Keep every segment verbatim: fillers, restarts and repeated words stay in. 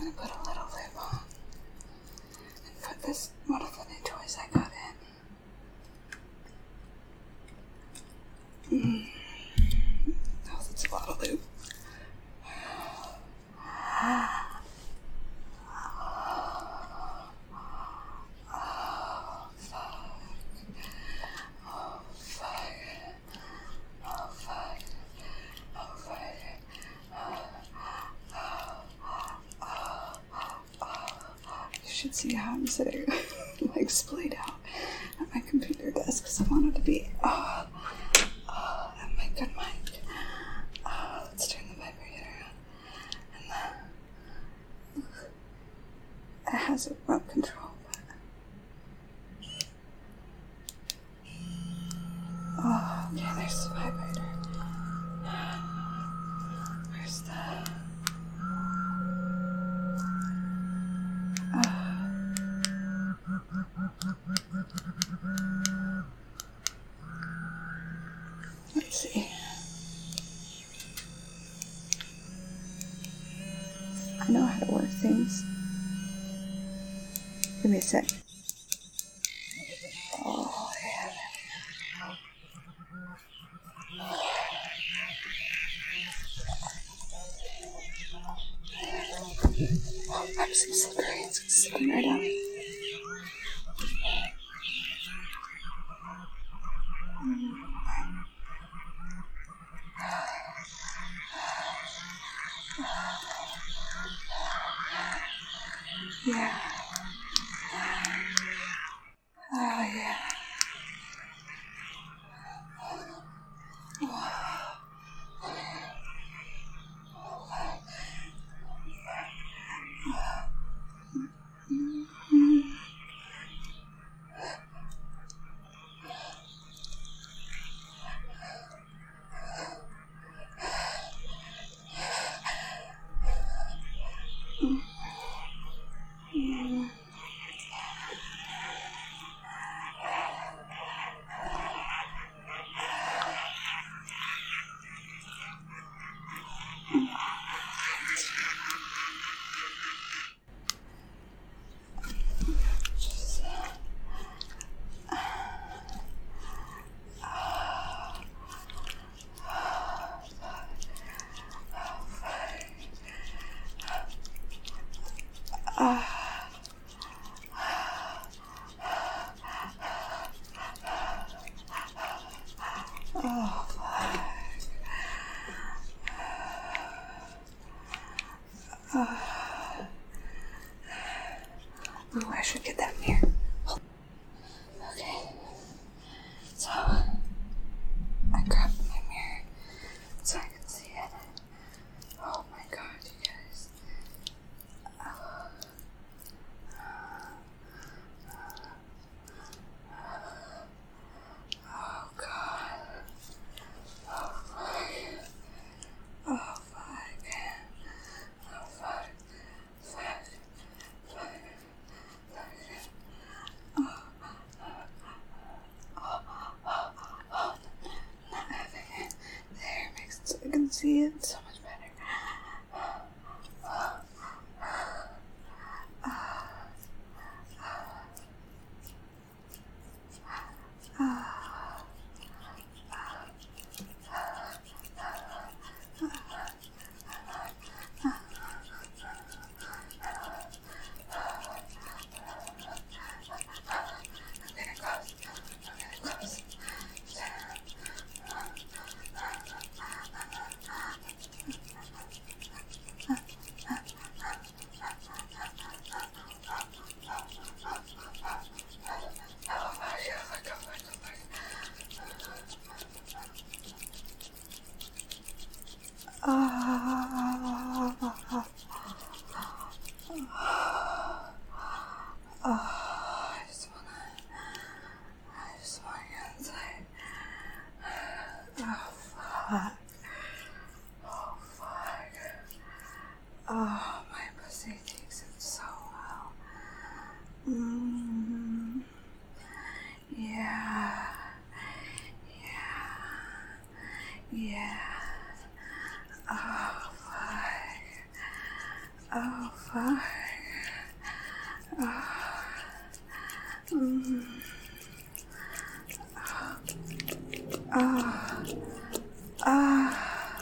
gonna put a little lip on and put this one of the new toys I got in. Mm. Oh, that's a lot of lube. See how I'm sitting, like splayed out at my computer desk because I wanted to be oh, oh, at my good mic. Oh, let's turn the vibrator on. And then it has a remote control, but oh, okay, there's the vibrator. Where's the oh. Let's see. I know how to work things. Give me a sec. Oh, yeah. Oh, I'm so slippery. It's slipping right out. Yeah. Oh, yeah. Oh, fuck. Oh. Ooh, I should get that mirror. Okay. So, I grabbed my mirror so I can see it. Oh my god, you guys. Oh. Oh god. Oh fuck. Oh fuck. Oh fuck. Fuck. Fuck. Fuck. Oh. Oh. Oh. Oh. Not having it. There makes it so I can see it so much better. Oh, my pussy takes it so well. Mm. Yeah. Yeah. Yeah. Oh, fuck. Oh, fuck. Oh. Mm. Oh. Oh. Oh.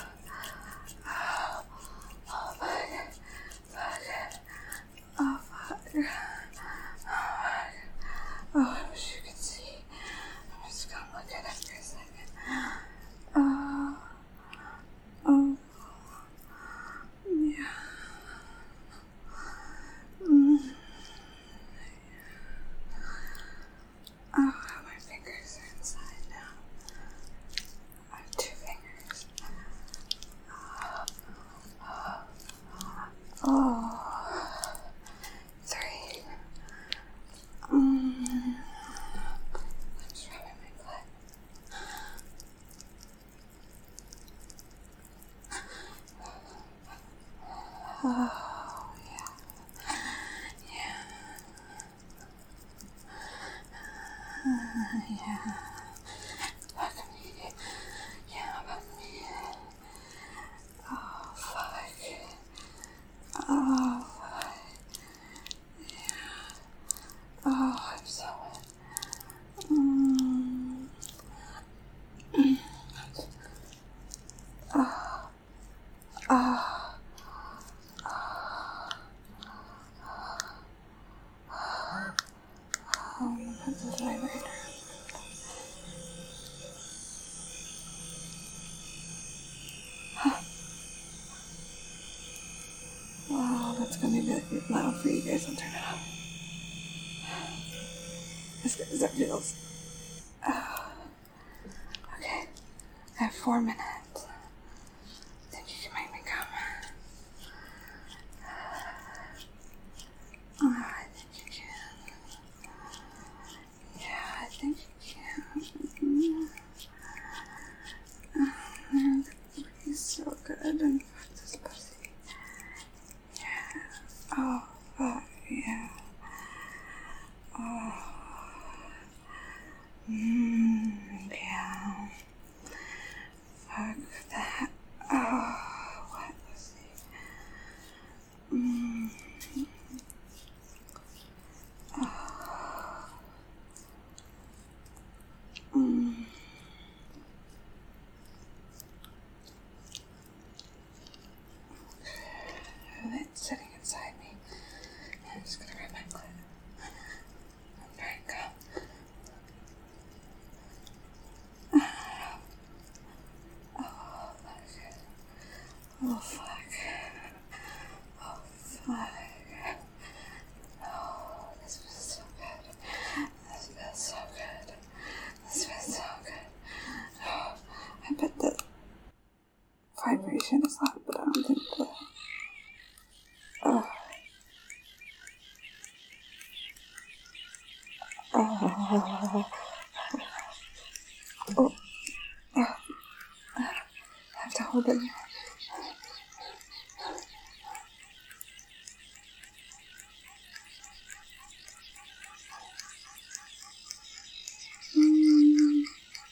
Oh, fuck. Fuck. Oh, fuck. Oh, fuck. Oh, I wish you could see. I'm just gonna look at it for a second. Oh. Oh. Yeah. Mm. Oh, my fingers are inside now. I have two fingers. Oh. Three. Mm. I'm just rubbing my butt. Oh, yeah. Yeah. Uh, yeah. Fuck me. Yeah, fuck me. Oh, fuck. Oh, fuck. Yeah. Oh, I'm so wet. Mm. Oh. Oh. Oh, I'm gonna put the vibrator. Oh, that's gonna be really loud for you guys. I'll turn it off. As good as that feels. Oh. Okay. I have four minutes. Think you can make me come? Oh, I think you can. Yeah, I think you can. Mm. He's so good. And fuck this pussy. Yeah. Oh, fuck. Yeah. Oh. Mmm. Yeah. Fuck that. Oh, what was he? Mmm. Oh. Mmm. It's sitting inside me. I'm just gonna grab my clit. I'm trying to come. Oh, fuck. Oh, fuck. Oh, this feels so good. This feels so good. This feels so good. Oh, I bet the vibration is loud, but I don't think the... Oh. Oh. Oh. Oh. I have to hold it. Mm.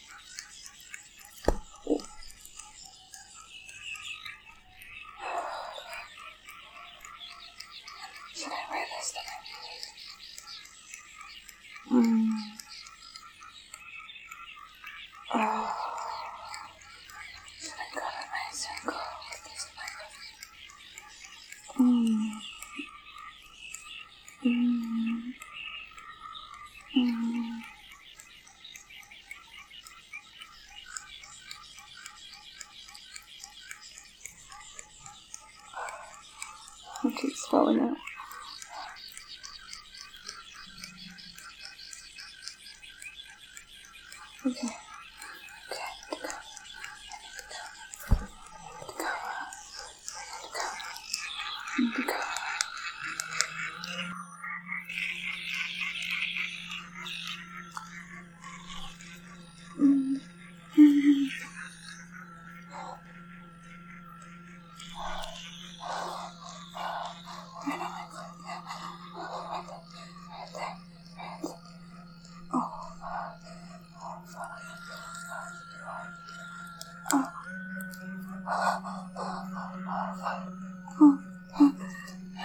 Should I wear this then? Mm. Oh. Should I go to my circle with this microphone? Mm. Mm. Mm. It keeps falling out. Okay. Okay, I need to go. I need to go. I need to go. I need to go. Mm. Mm. Right on my foot, yeah. Right there, right there, right there. Oh, oh, fuck. Oh. Oh, fuck.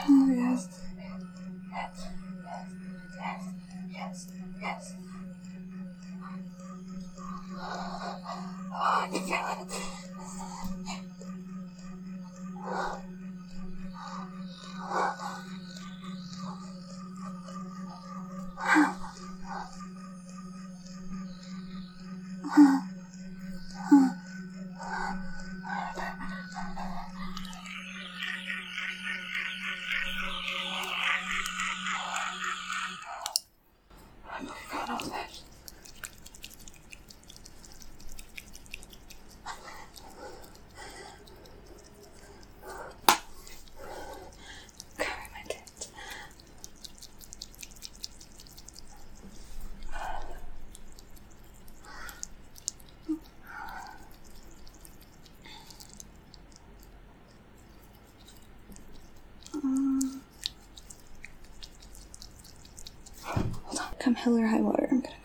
hell or high water, I'm gonna